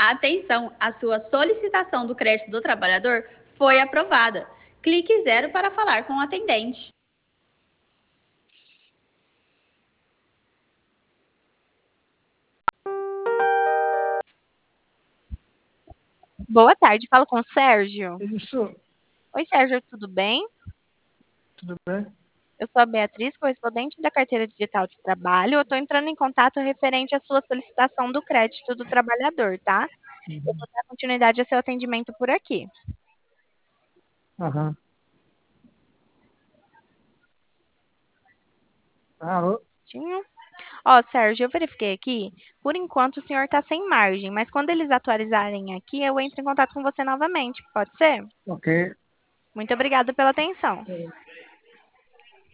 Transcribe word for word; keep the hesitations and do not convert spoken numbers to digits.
Atenção, a sua solicitação do crédito do trabalhador foi aprovada. Clique zero para falar com o atendente. Boa tarde, falo com o Sérgio. Isso, Oi, Sérgio, tudo bem? tudo bem? Eu sou a Beatriz, correspondente da Carteira Digital de Trabalho. Eu estou entrando em contato referente à sua solicitação do crédito do trabalhador, tá? Eu Uhum. vou dar continuidade ao seu atendimento por aqui. Aham. Alô? Tinha? Ó, Sérgio, eu verifiquei aqui. Por enquanto, o senhor está sem margem, mas quando eles atualizarem aqui, eu entro em contato com você novamente. Pode ser? Ok. Muito obrigada pela atenção.